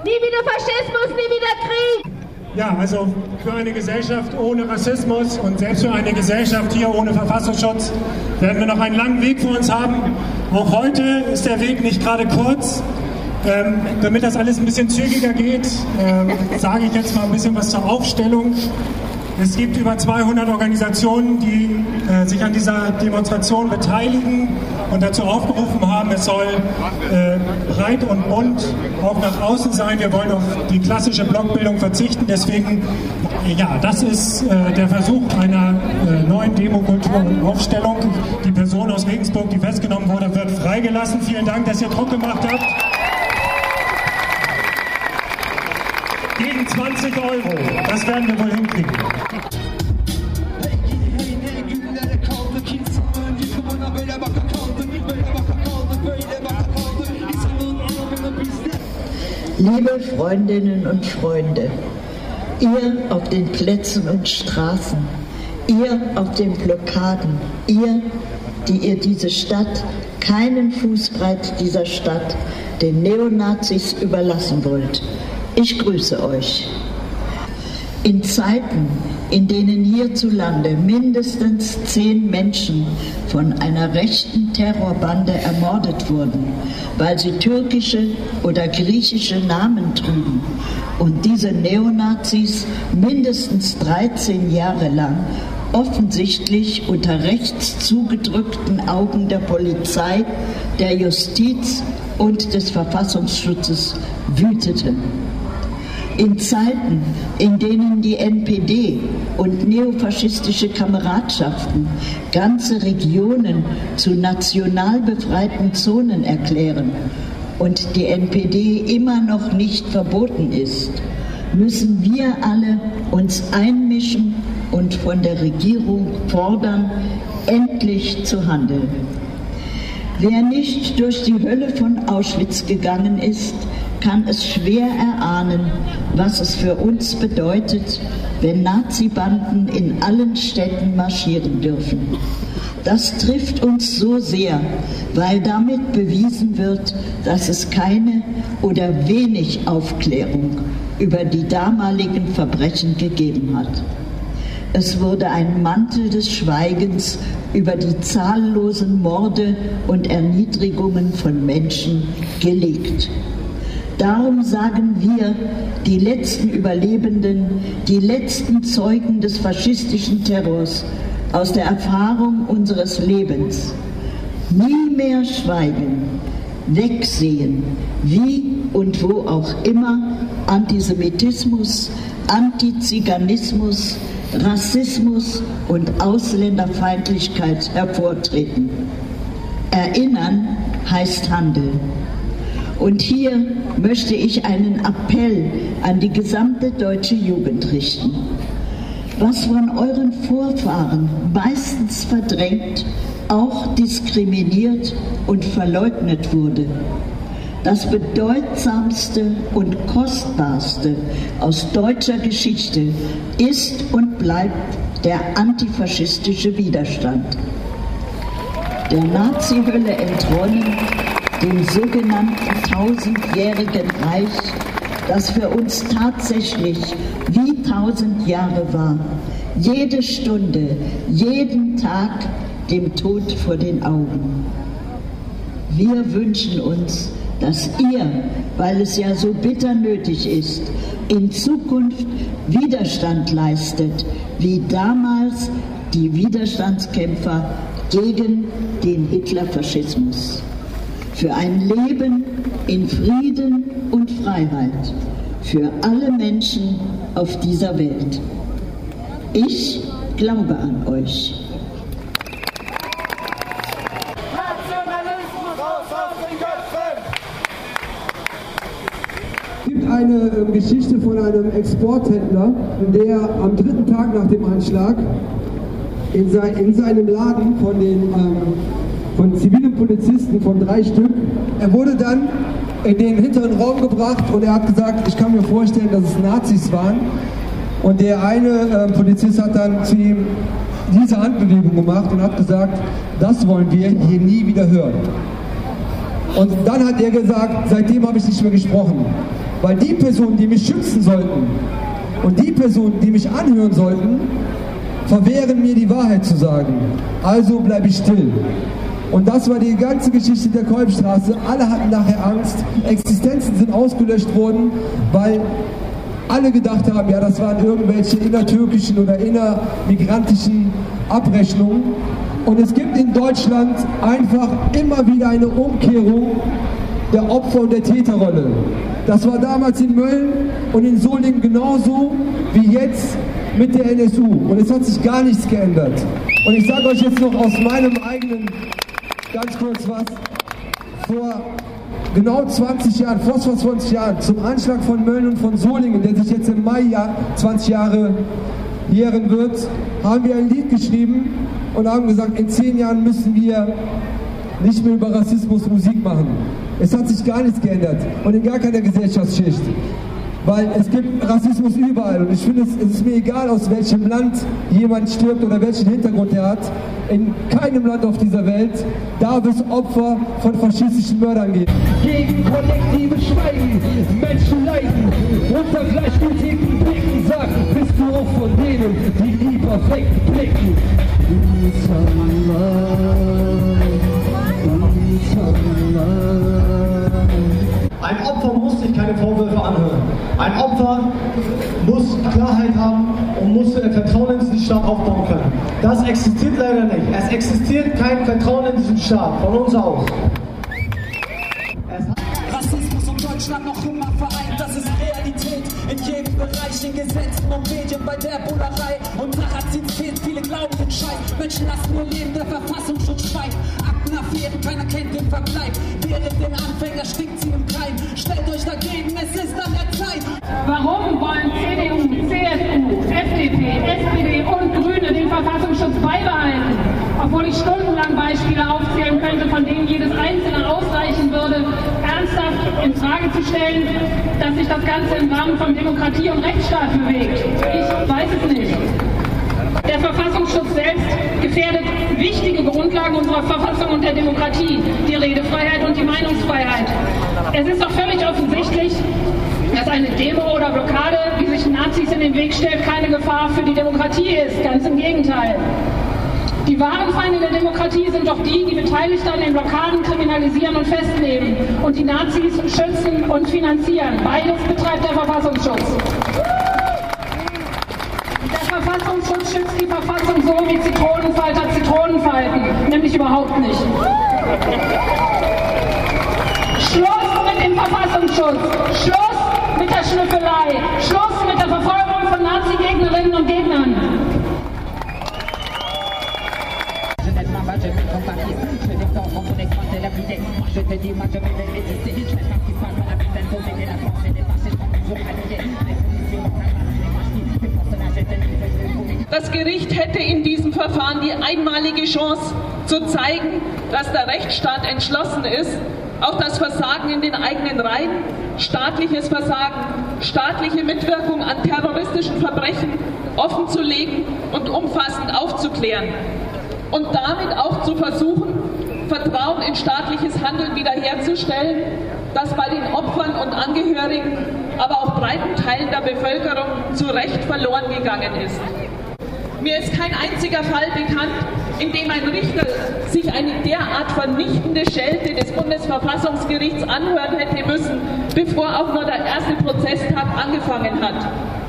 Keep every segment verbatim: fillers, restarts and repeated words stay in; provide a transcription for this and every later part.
Nie wieder Faschismus, nie wieder Krieg! Ja, also für eine Gesellschaft ohne Rassismus und selbst für eine Gesellschaft hier ohne Verfassungsschutz werden wir noch einen langen Weg vor uns haben. Auch heute ist der Weg nicht gerade kurz. Ähm, damit das alles ein bisschen zügiger geht, äh, sage ich jetzt mal ein bisschen was zur Aufstellung. Es gibt über zweihundert Organisationen, die äh, sich an dieser Demonstration beteiligen und dazu aufgerufen haben, es soll äh, breit und bunt auch nach außen sein. Wir wollen auf die klassische Blockbildung verzichten. Deswegen, ja, das ist äh, der Versuch einer äh, neuen Demokultur und Aufstellung. Die Person aus Regensburg, die festgenommen wurde, wird freigelassen. Vielen Dank, dass ihr Druck gemacht habt. Gegen zwanzig Euro. Das werden wir wohl hinkriegen. Liebe Freundinnen und Freunde, ihr auf den Plätzen und Straßen, ihr auf den Blockaden, ihr, die ihr diese Stadt, keinen Fußbreit dieser Stadt, den Neonazis überlassen wollt, ich grüße euch. In Zeiten, in denen hierzulande mindestens zehn Menschen von einer rechten Terrorbande ermordet wurden, weil sie türkische oder griechische Namen trugen und diese Neonazis mindestens dreizehn Jahre lang offensichtlich unter rechts zugedrückten Augen der Polizei, der Justiz und des Verfassungsschutzes wüteten. In Zeiten, in denen die N P D und neofaschistische Kameradschaften ganze Regionen zu national befreiten Zonen erklären und die N P D immer noch nicht verboten ist, müssen wir alle uns einmischen und von der Regierung fordern, endlich zu handeln. Wer nicht durch die Hölle von Auschwitz gegangen ist, kann es schwer erahnen, was es für uns bedeutet, wenn Nazi-Banden in allen Städten marschieren dürfen. Das trifft uns so sehr, weil damit bewiesen wird, dass es keine oder wenig Aufklärung über die damaligen Verbrechen gegeben hat. Es wurde ein Mantel des Schweigens über die zahllosen Morde und Erniedrigungen von Menschen gelegt. Darum sagen wir, die letzten Überlebenden, die letzten Zeugen des faschistischen Terrors, aus der Erfahrung unseres Lebens, nie mehr schweigen, wegsehen, wie und wo auch immer Antisemitismus, Antiziganismus, Rassismus und Ausländerfeindlichkeit hervortreten. Erinnern heißt handeln. Und hier möchte ich einen Appell an die gesamte deutsche Jugend richten. Was von euren Vorfahren meistens verdrängt, auch diskriminiert und verleugnet wurde, das Bedeutsamste und Kostbarste aus deutscher Geschichte ist und bleibt der antifaschistische Widerstand. Der Nazi-Hölle entronnen, dem sogenannten tausendjährigen Reich, das für uns tatsächlich wie tausend Jahre war, jede Stunde, jeden Tag dem Tod vor den Augen. Wir wünschen uns, dass ihr, weil es ja so bitter nötig ist, in Zukunft Widerstand leistet, wie damals die Widerstandskämpfer gegen den Hitlerfaschismus. Für ein Leben in Frieden und Freiheit, für alle Menschen auf dieser Welt. Ich glaube an euch. Nationalismus raus aus den Köpfen! Es gibt eine äh, Geschichte von einem Exporthändler, der am dritten Tag nach dem Anschlag in, sein, in seinem Laden von den ähm, von zivilen Polizisten, von drei Stück. Er wurde dann in den hinteren Raum gebracht und er hat gesagt, ich kann mir vorstellen, dass es Nazis waren. Und der eine äh, Polizist hat dann zu ihm diese Handbewegung gemacht und hat gesagt, das wollen wir hier nie wieder hören. Und dann hat er gesagt, seitdem habe ich nicht mehr gesprochen. Weil die Personen, die mich schützen sollten und die Personen, die mich anhören sollten, verwehren mir die Wahrheit zu sagen. Also bleibe ich still. Und das war die ganze Geschichte der Kolbstraße. Alle hatten nachher Angst. Existenzen sind ausgelöscht worden, weil alle gedacht haben, ja, das waren irgendwelche innertürkischen oder innermigrantischen Abrechnungen. Und es gibt in Deutschland einfach immer wieder eine Umkehrung der Opfer- und der Täterrolle. Das war damals in Mölln und in Solingen genauso wie jetzt mit der N S U. Und es hat sich gar nichts geändert. Und ich sage euch jetzt noch aus meinem eigenen, ganz kurz was, vor genau zwanzig Jahren, vor zwanzig Jahren, zum Anschlag von Mölln und von Solingen, der sich jetzt im Mai zwanzig Jahre jähren wird, haben wir ein Lied geschrieben und haben gesagt, in zehn Jahren müssen wir nicht mehr über Rassismus Musik machen. Es hat sich gar nichts geändert und in gar keiner Gesellschaftsschicht. Weil es gibt Rassismus überall und ich finde, es, es ist mir egal, aus welchem Land jemand stirbt oder welchen Hintergrund er hat. In keinem Land auf dieser Welt darf es Opfer von faschistischen Mördern geben. Gegen kollektive Schweigen, Menschen leiden, unter gleichgültigen Blicken sagen, bist du auch von denen, die lieber wegblicken. Ein Opfer muss sich keine Vorwürfe anhören. Ein Opfer muss Klarheit haben und muss Vertrauen in diesen Staat aufbauen können. Das existiert leider nicht. Es existiert kein Vertrauen in diesen Staat, von uns aus. Rassismus und Deutschland noch immer vereint, das ist Realität. In jedem Bereich, in Gesetzen und Medien, bei der Bullerei. Und Narrativität, viele glauben den Scheiß. Menschen lassen nur leben, der Verfassungsschutz schweigt. Aktenaffären, keiner kennt den Vergleich. Während den Anfänger stinkt sie im Keim. Stellt euch dagegen, es ist an der Zeit. Warum wollen C D U, C S U, F D P, S P D und Grüne den Verfassungsschutz beibehalten? Obwohl ich stundenlang Beispiele aufzählen könnte, von denen jedes einzelne ausreichen würde, ernsthaft in Frage zu stellen, dass sich das Ganze im Rahmen von Demokratie und Rechtsstaat bewegt. Ich weiß es nicht. Der Verfassungsschutz selbst gefährdet wichtige Grundlagen unserer Verfassung und der Demokratie, die Redefreiheit und die Meinungsfreiheit. Es ist doch völlig offensichtlich, dass eine Demo oder Blockade, die sich Nazis in den Weg stellt, keine Gefahr für die Demokratie ist. Ganz im Gegenteil. Die wahren Feinde der Demokratie sind doch die, die Beteiligte an den Blockaden kriminalisieren und festnehmen und die Nazis schützen und finanzieren. Beides betreibt der Verfassungsschutz. Der Verfassungsschutz schützt die Verfassung so, wie Zitronenfalter Zitronen falten, nämlich überhaupt nicht. Schluss mit dem Verfassungsschutz, Schluss mit der Schnüffelei, Schluss mit der Verfolgung von Nazi-Gegnerinnen und Gegnern. Das Gericht hätte in diesem Verfahren die einmalige Chance zu zeigen, dass der Rechtsstaat entschlossen ist, auch das Versagen in den eigenen Reihen, staatliches Versagen, staatliche Mitwirkung an terroristischen Verbrechen offenzulegen und umfassend aufzuklären und damit auch zu versuchen, Vertrauen in staatliches Handeln wiederherzustellen, das bei den Opfern und Angehörigen, aber auch breiten Teilen der Bevölkerung zu Recht verloren gegangen ist. Mir ist kein einziger Fall bekannt, in dem ein Richter sich eine derart vernichtende Schelte des Bundesverfassungsgerichts anhören hätte müssen, bevor auch nur der erste Prozesstag angefangen hat.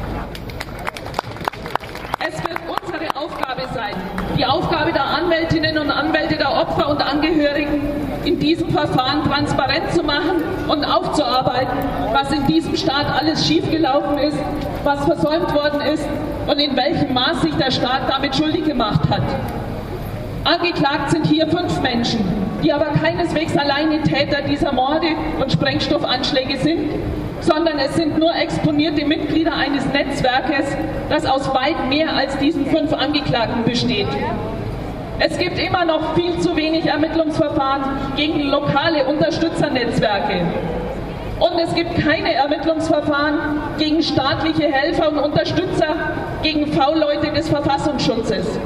Es wird unsere Aufgabe sein, die Aufgabe der Anwältinnen und Anwälte, der Opfer und Angehörigen, in diesem Verfahren transparent zu machen und aufzuarbeiten, was in diesem Staat alles schiefgelaufen ist, was versäumt worden ist und in welchem Maß sich der Staat damit schuldig gemacht hat. Angeklagt sind hier fünf Menschen, die aber keineswegs alleine Täter dieser Morde und Sprengstoffanschläge sind, sondern es sind nur exponierte Mitglieder eines Netzwerkes, das aus weit mehr als diesen fünf Angeklagten besteht. Es gibt immer noch viel zu wenig Ermittlungsverfahren gegen lokale Unterstützernetzwerke. Und es gibt keine Ermittlungsverfahren gegen staatliche Helfer und Unterstützer, gegen V-Leute des Verfassungsschutzes.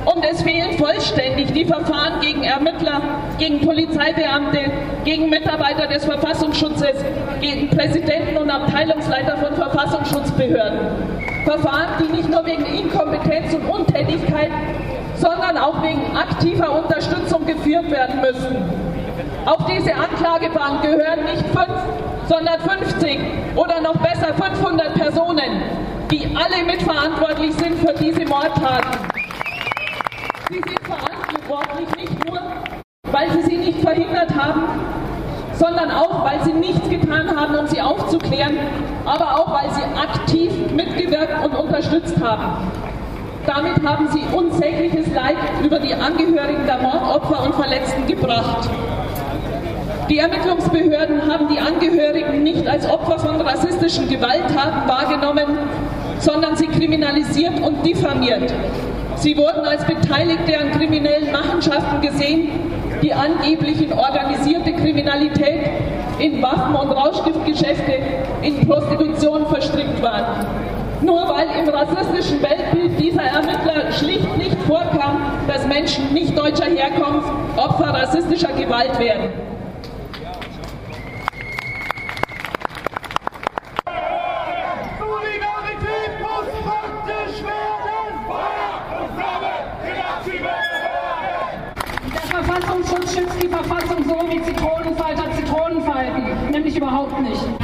Und es fehlen vollständig die Verfahren gegen Ermittler, gegen Polizeibeamte, gegen Mitarbeiter des Verfassungsschutzes, gegen Präsidenten und Abteilungsleiter von Verfassungsschutzbehörden. Verfahren, die nicht nur wegen Inkompetenz und Untätigkeit, sondern auch wegen aktiver Unterstützung geführt werden müssen. Auf diese Anklagebank gehören nicht fünf, sondern fünfzig oder noch besser fünfhundert Personen, die alle mitverantwortlich sind für diese Mordtaten. Sie sind verantwortlich nicht nur, weil sie sie nicht verhindert haben, sondern auch, weil sie nichts getan haben, um sie aufzuklären, aber auch, weil sie aktiv mitgewirkt und unterstützt haben. Damit haben sie unsägliches Leid über die Angehörigen der Mordopfer und Verletzten gebracht. Die Ermittlungsbehörden haben die Angehörigen nicht als Opfer von rassistischen Gewalttaten wahrgenommen, sondern sie kriminalisiert und diffamiert. Sie wurden als Beteiligte an kriminellen Machenschaften gesehen, die angeblich in organisierte Kriminalität, in Waffen- und Rauschgiftgeschäfte, in Prostitution verstrickt waren. Nur weil im rassistischen Weltbild dieser Ermittler schlicht nicht vorkam, dass Menschen nicht deutscher Herkunft Opfer rassistischer Gewalt werden. Der Verfassungsschutz schützt die Verfassung so wie Zitronenfalter Zitronen falten, nämlich überhaupt nicht.